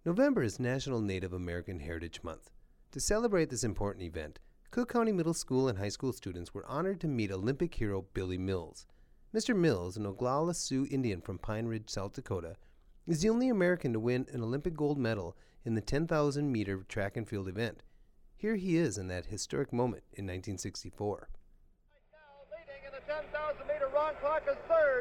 November is National Native American Heritage Month. To celebrate this important event, Cook County Middle School and high school students were honored to meet Olympic hero Billy Mills. Mr. Mills, an Oglala Sioux Indian from Pine Ridge, South Dakota, is the only American to win an Olympic gold medal in the 10,000-meter track and field event. Here he is in that historic moment in 1964. Right now, leading in the 10,000-meter, Ron Clark is third.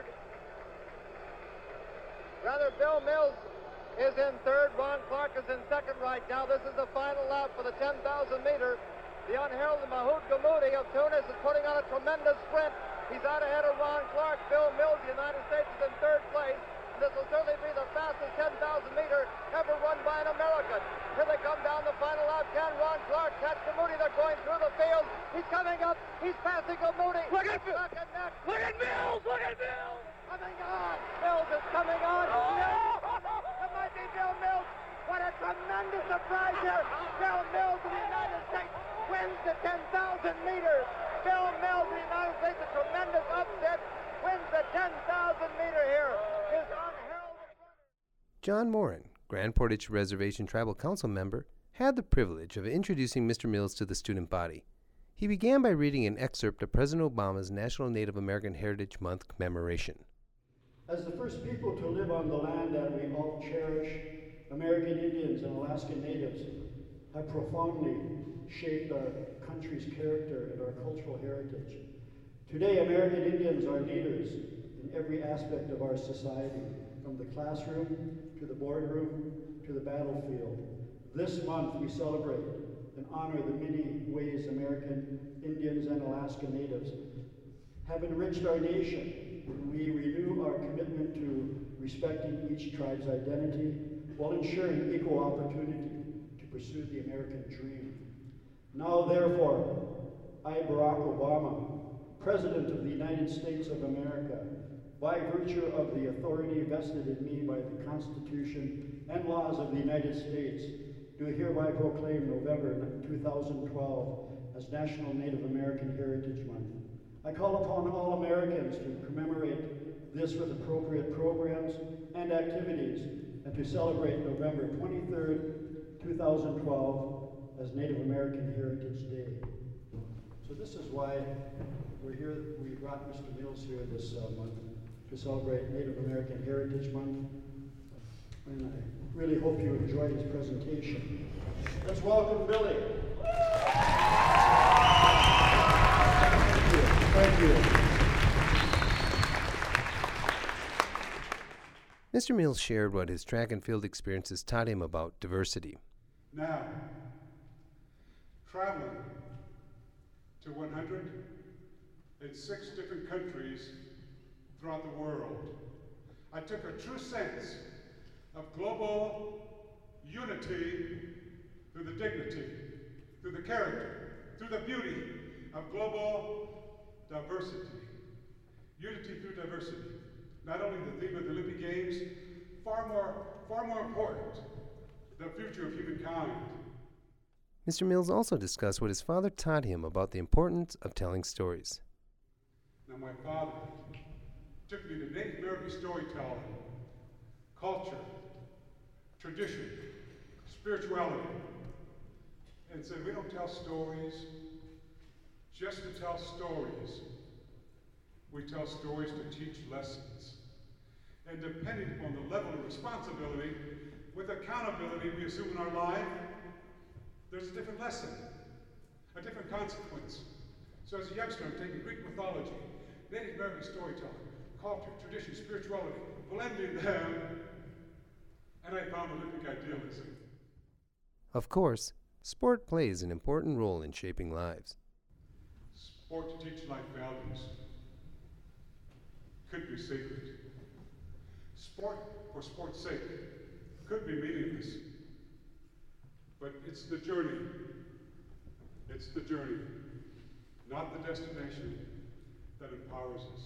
Bill Mills is in third. Ron Clark is in second right now. This is the final lap for the 10,000-meter. The unheralded Mahout Gamoudi of Tunis is putting on a tremendous sprint. He's out ahead of Ron Clark. Bill Mills, the United States, is in third place. This will certainly be the fastest 10,000-meter ever run by an American. Here they come down the final lap. Can Ron Clark catch Gamoudi? They're going through the field. He's coming up. He's passing Gamoudi. Look at Mills! Look at Mills! Look at Mills! Coming on! Mills is coming on! It might be Bill Mills. What a tremendous surprise here! Bill Mills of the United States wins the 10,000 meters. Bill Mills of the United States, a tremendous upset, wins the 10,000 meter here. His unheralded runner. John Morin, Grand Portage Reservation Tribal Council member, had the privilege of introducing Mr. Mills to the student body. He began by reading an excerpt of President Obama's National Native American Heritage Month commemoration. As the first people to live on the land that we all cherish, American Indians and Alaskan Natives have profoundly shaped our country's character and our cultural heritage. Today, American Indians are leaders in every aspect of our society, from the classroom to the boardroom to the battlefield. This month, we celebrate and honor the many ways American Indians and Alaskan Natives have enriched our nation. We renew our commitment to respecting each tribe's identity while ensuring equal opportunity to pursue the American dream. Now, therefore, I, Barack Obama, President of the United States of America, by virtue of the authority vested in me by the Constitution and laws of the United States, do hereby proclaim November 2012 as National Native American Heritage Month. I call upon all Americans to commemorate this with appropriate programs and activities and to celebrate November 23rd, 2012 as Native American Heritage Day. So this is why we're here. We brought Mr. Mills here this month to celebrate Native American Heritage Month. And I really hope you enjoy his presentation. Let's welcome Billy. Thank you. Mr. Mills shared what his track and field experiences taught him about diversity. Now, traveling to 106 different countries throughout the world, I took a true sense of global unity through the dignity, through the character, through the beauty of global diversity. Unity through diversity. Not only the theme of the Olympic Games, far more important, the future of humankind. Mr. Mills also discussed what his father taught him about the importance of telling stories. Now, my father took me to Native American storytelling, culture, tradition, spirituality, and said, we don't tell stories just to tell stories. We tell stories to teach lessons. And depending upon the level of responsibility, with accountability we assume in our life, there's a different lesson, a different consequence. So as a youngster, I'm taking Greek mythology, Native American storytelling, culture, tradition, spirituality, blending them, and I found Olympic idealism. Of course, sport plays an important role in shaping lives. Sport to teach life values could be sacred. Sport for sport's sake could be meaningless. But it's the journey. It's the journey, not the destination, that empowers us.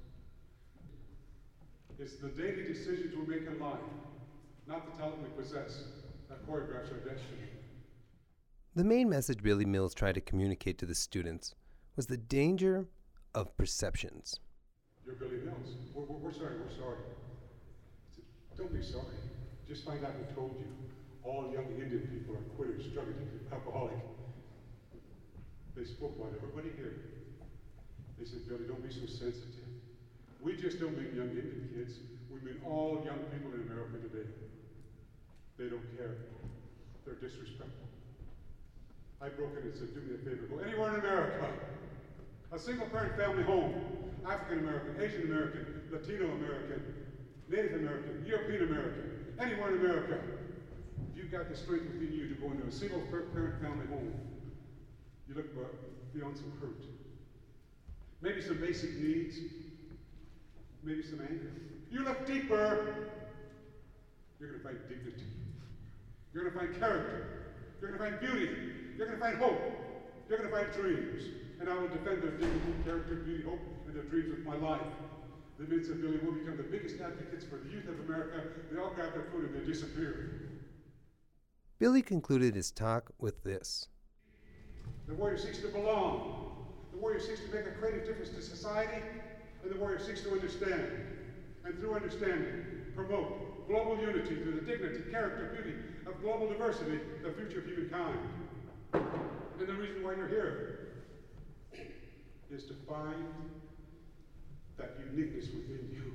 It's the daily decisions we make in life, not the talent we possess, that choreographs our destiny. The main message Billy Mills tried to communicate to the students was the danger of perceptions. You're Billy Mills. We're sorry. I said, don't be sorry. Just find out who told you. all young Indian people are quitters, drug addicted, alcoholic. They spoke about everybody here. They said, Billy, don't be so sensitive. We just don't mean young Indian kids. We mean all young people in America today. They don't care. They're disrespectful. I broke in and said, do me a favor, go anywhere in America. A single parent family home, African American, Asian American, Latino American, Native American, European American, anywhere in America. If you've got the strength within you to go into a single parent family home, you look beyond some hurt. Maybe some basic needs, maybe some anger. You look deeper, you're going to find dignity. You're going to find character. You're going to find beauty. You're going to find hope. You're going to find dreams. And I will defend their dignity, character, beauty, hope, and their dreams with my life. The Vince and Billy will become the biggest advocates for the youth of America. They all grab their food and they disappear. Billy concluded his talk with this. The warrior seeks to belong. The warrior seeks to make a creative difference to society, and the warrior seeks to understand. And through understanding, promote global unity through the dignity, character, beauty of global diversity, the future of humankind. And the reason why you're here is to find that uniqueness within you.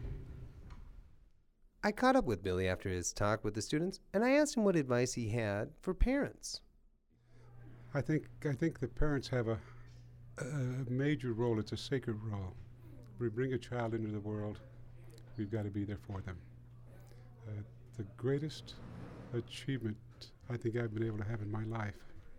I caught up with Billy after his talk with the students, and I asked him what advice he had for parents. I think the parents have a major role. It's a sacred role. We bring a child into the world, we've got to be there for them. The greatest achievement I think I've been able to have in my life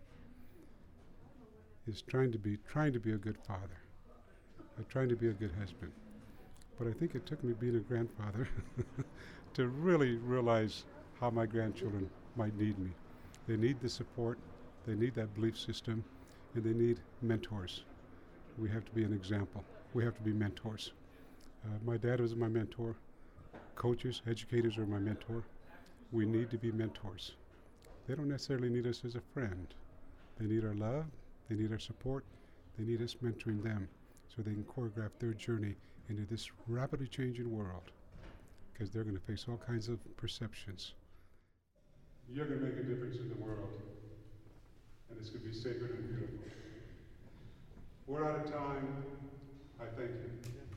is trying to be a good father, trying to be a good husband. But I think it took me being a grandfather to really realize how my grandchildren might need me. They need the support, they need that belief system, and they need mentors. We have to be an example. We have to be mentors. My dad was my mentor. Coaches, educators are my mentor. We need to be mentors. They don't necessarily need us as a friend. They need our love, they need our support, they need us mentoring them so they can choreograph their journey into this rapidly changing world, because they're going to face all kinds of perceptions. You're going to make a difference in the world, and it's going to be sacred and beautiful. We're out of time. I thank you.